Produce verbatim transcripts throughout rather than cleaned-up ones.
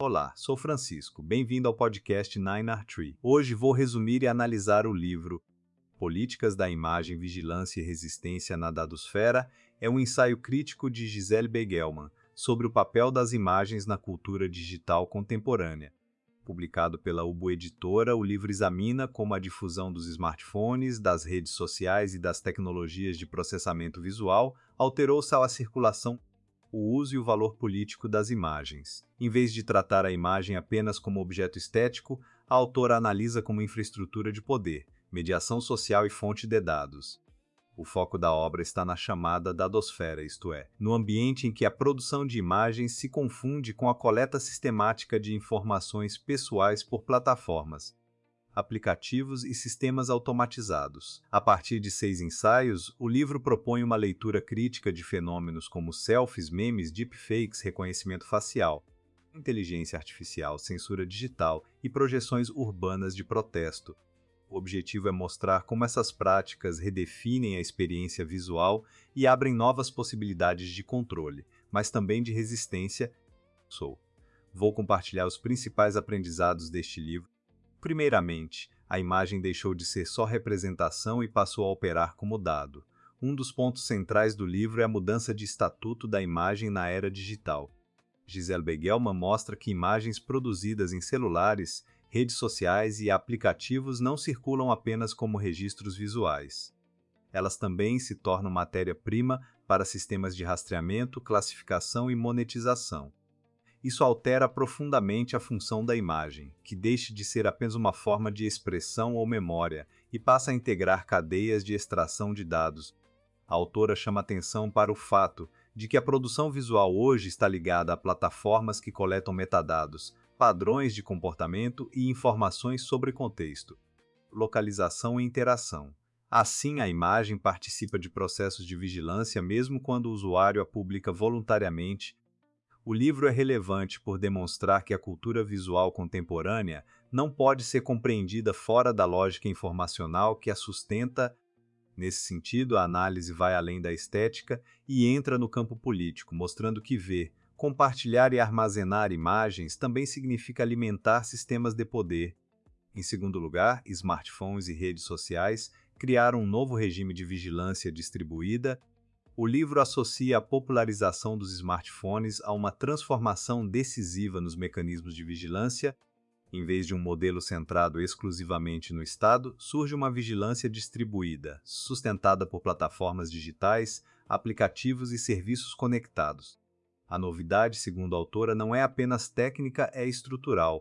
Olá, sou Francisco. Bem-vindo ao podcast Nine R Tree. Hoje vou resumir e analisar o livro Políticas da Imagem, Vigilância e Resistência na Dadosfera. É um ensaio crítico de Gisele Beigelman sobre o papel das imagens na cultura digital contemporânea. Publicado pela Ubu Editora, o livro examina como a difusão dos smartphones, das redes sociais e das tecnologias de processamento visual alterou a circulação, o uso e o valor político das imagens. Em vez de tratar a imagem apenas como objeto estético, a autora analisa como infraestrutura de poder, mediação social e fonte de dados. O foco da obra está na chamada dadosfera, isto é, no ambiente em que a produção de imagens se confunde com a coleta sistemática de informações pessoais por plataformas, aplicativos e sistemas automatizados. A partir de seis ensaios, o livro propõe uma leitura crítica de fenômenos como selfies, memes, deepfakes, reconhecimento facial, inteligência artificial, censura digital e projeções urbanas de protesto. O objetivo é mostrar como essas práticas redefinem a experiência visual e abrem novas possibilidades de controle, mas também de resistência. Sou. Vou compartilhar os principais aprendizados deste livro. Primeiramente, a imagem deixou de ser só representação e passou a operar como dado. Um dos pontos centrais do livro é a mudança de estatuto da imagem na era digital. Gisele Beigelman mostra que imagens produzidas em celulares, redes sociais e aplicativos não circulam apenas como registros visuais. Elas também se tornam matéria-prima para sistemas de rastreamento, classificação e monetização. Isso altera profundamente a função da imagem, que deixa de ser apenas uma forma de expressão ou memória e passa a integrar cadeias de extração de dados. A autora chama atenção para o fato de que a produção visual hoje está ligada a plataformas que coletam metadados, padrões de comportamento e informações sobre contexto, localização e interação. Assim, a imagem participa de processos de vigilância mesmo quando o usuário a publica voluntariamente. O livro é relevante por demonstrar que a cultura visual contemporânea não pode ser compreendida fora da lógica informacional que a sustenta. Nesse sentido, a análise vai além da estética e entra no campo político, mostrando que ver, compartilhar e armazenar imagens também significa alimentar sistemas de poder. Em segundo lugar, smartphones e redes sociais criaram um novo regime de vigilância distribuída. O livro associa a popularização dos smartphones a uma transformação decisiva nos mecanismos de vigilância. Em vez de um modelo centrado exclusivamente no Estado, surge uma vigilância distribuída, sustentada por plataformas digitais, aplicativos e serviços conectados. A novidade, segundo a autora, não é apenas técnica, é estrutural.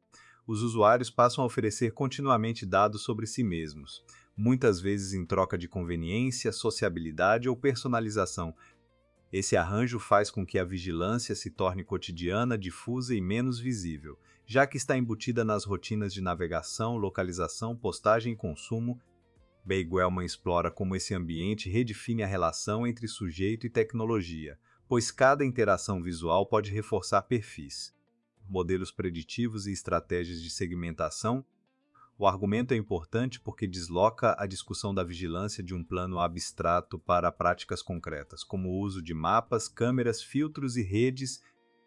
Os usuários passam a oferecer continuamente dados sobre si mesmos, muitas vezes em troca de conveniência, sociabilidade ou personalização. Esse arranjo faz com que a vigilância se torne cotidiana, difusa e menos visível, já que está embutida nas rotinas de navegação, localização, postagem e consumo. Beigelman explora como esse ambiente redefine a relação entre sujeito e tecnologia, pois cada interação visual pode reforçar perfis, modelos preditivos e estratégias de segmentação. O argumento é importante porque desloca a discussão da vigilância de um plano abstrato para práticas concretas, como o uso de mapas, câmeras, filtros e redes.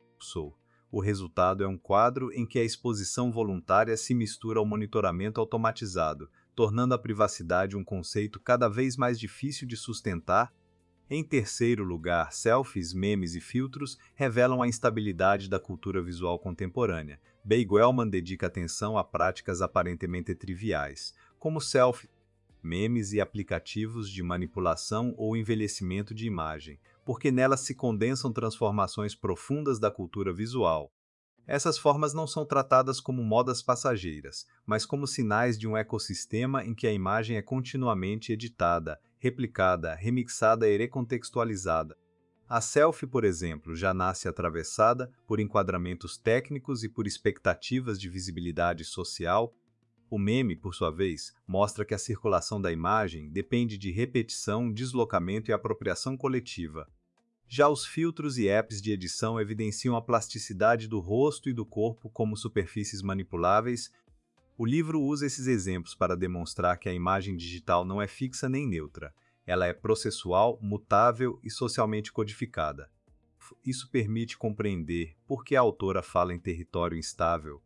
O resultado é um quadro em que a exposição voluntária se mistura ao monitoramento automatizado, tornando a privacidade um conceito cada vez mais difícil de sustentar. Em terceiro lugar, selfies, memes e filtros revelam a instabilidade da cultura visual contemporânea. Beigelman dedica atenção a práticas aparentemente triviais, como selfies, memes e aplicativos de manipulação ou envelhecimento de imagem, porque nelas se condensam transformações profundas da cultura visual. Essas formas não são tratadas como modas passageiras, mas como sinais de um ecossistema em que a imagem é continuamente editada, replicada, remixada e recontextualizada. A selfie, por exemplo, já nasce atravessada por enquadramentos técnicos e por expectativas de visibilidade social. O meme, por sua vez, mostra que a circulação da imagem depende de repetição, deslocamento e apropriação coletiva. Já os filtros e apps de edição evidenciam a plasticidade do rosto e do corpo como superfícies manipuláveis. O livro usa esses exemplos para demonstrar que a imagem digital não é fixa nem neutra. Ela é processual, mutável e socialmente codificada. Isso permite compreender por que a autora fala em território instável.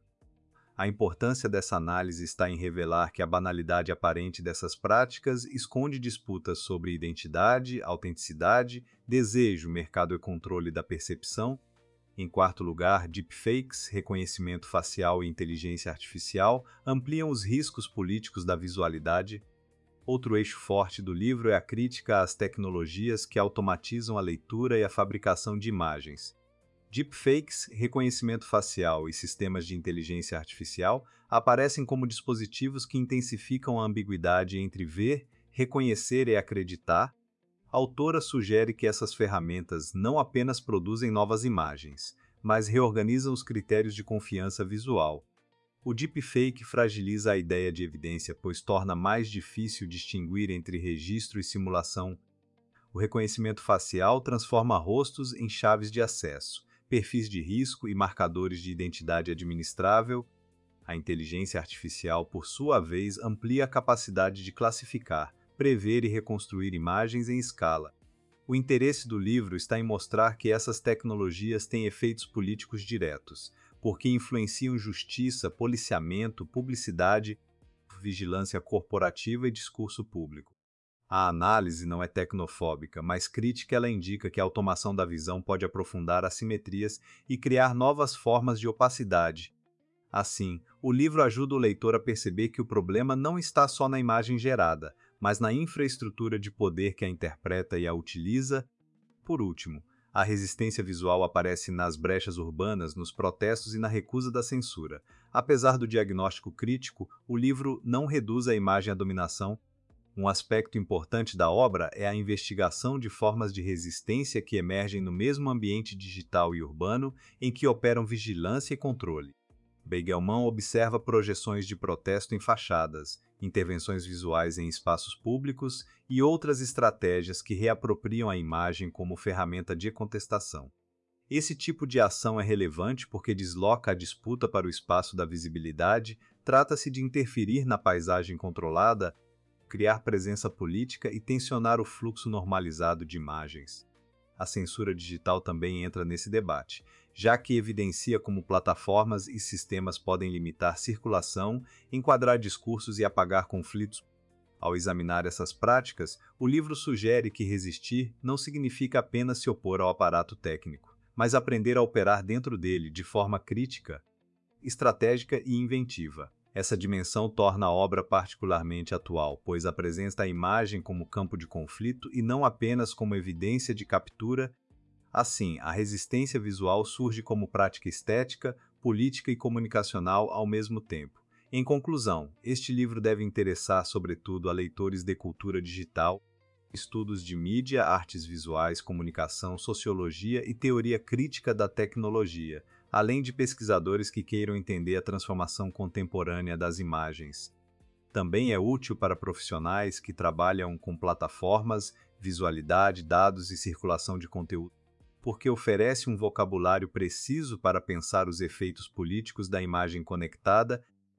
A importância dessa análise está em revelar que a banalidade aparente dessas práticas esconde disputas sobre identidade, autenticidade, desejo, mercado e controle da percepção. Em quarto lugar, deepfakes, reconhecimento facial e inteligência artificial ampliam os riscos políticos da visualidade. Outro eixo forte do livro é a crítica às tecnologias que automatizam a leitura e a fabricação de imagens. Deepfakes, reconhecimento facial e sistemas de inteligência artificial aparecem como dispositivos que intensificam a ambiguidade entre ver, reconhecer e acreditar. A autora sugere que essas ferramentas não apenas produzem novas imagens, mas reorganizam os critérios de confiança visual. O deepfake fragiliza a ideia de evidência, pois torna mais difícil distinguir entre registro e simulação. O reconhecimento facial transforma rostos em chaves de acesso, perfis de risco e marcadores de identidade administrável. A inteligência artificial, por sua vez, amplia a capacidade de classificar, prever e reconstruir imagens em escala. O interesse do livro está em mostrar que essas tecnologias têm efeitos políticos diretos, porque influenciam justiça, policiamento, publicidade, vigilância corporativa e discurso público. A análise não é tecnofóbica, mas crítica. Ela indica que a automação da visão pode aprofundar assimetrias e criar novas formas de opacidade. Assim, o livro ajuda o leitor a perceber que o problema não está só na imagem gerada, mas na infraestrutura de poder que a interpreta e a utiliza. Por último, a resistência visual aparece nas brechas urbanas, nos protestos e na recusa da censura. Apesar do diagnóstico crítico, o livro não reduz a imagem à dominação. Um aspecto importante da obra é a investigação de formas de resistência que emergem no mesmo ambiente digital e urbano em que operam vigilância e controle. Beigelman observa projeções de protesto em fachadas, intervenções visuais em espaços públicos e outras estratégias que reapropriam a imagem como ferramenta de contestação. Esse tipo de ação é relevante porque desloca a disputa para o espaço da visibilidade, trata-se de interferir na paisagem controlada, criar presença política e tensionar o fluxo normalizado de imagens. A censura digital também entra nesse debate, já que evidencia como plataformas e sistemas podem limitar circulação, enquadrar discursos e apagar conflitos. Ao examinar essas práticas, o livro sugere que resistir não significa apenas se opor ao aparato técnico, mas aprender a operar dentro dele de forma crítica, estratégica e inventiva. Essa dimensão torna a obra particularmente atual, pois apresenta a imagem como campo de conflito e não apenas como evidência de captura. Assim, a resistência visual surge como prática estética, política e comunicacional ao mesmo tempo. Em conclusão, este livro deve interessar sobretudo a leitores de cultura digital, estudos de mídia, artes visuais, comunicação, sociologia e teoria crítica da tecnologia, além de pesquisadores que queiram entender a transformação contemporânea das imagens. Também é útil para profissionais que trabalham com plataformas, visualidade, dados e circulação de conteúdo, porque oferece um vocabulário preciso para pensar os efeitos políticos da imagem conectada.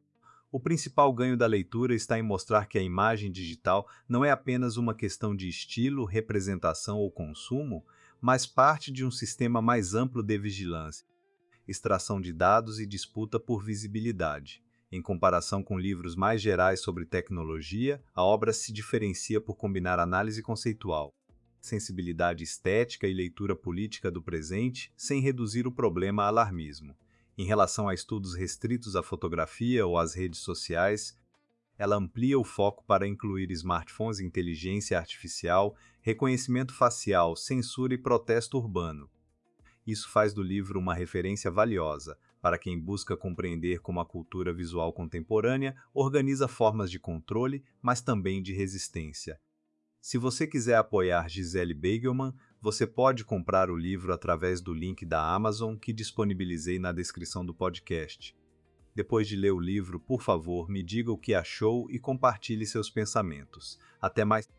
O principal ganho da leitura está em mostrar que a imagem digital não é apenas uma questão de estilo, representação ou consumo, mas parte de um sistema mais amplo de vigilância, extração de dados e disputa por visibilidade. Em comparação com livros mais gerais sobre tecnologia, a obra se diferencia por combinar análise conceitual, sensibilidade estética e leitura política do presente, sem reduzir o problema a alarmismo. Em relação a estudos restritos à fotografia ou às redes sociais, ela amplia o foco para incluir smartphones, inteligência artificial, reconhecimento facial, censura e protesto urbano. Isso faz do livro uma referência valiosa para quem busca compreender como a cultura visual contemporânea organiza formas de controle, mas também de resistência. Se você quiser apoiar Gisele Beigelman, você pode comprar o livro através do link da Amazon que disponibilizei na descrição do podcast. Depois de ler o livro, por favor, me diga o que achou e compartilhe seus pensamentos. Até mais!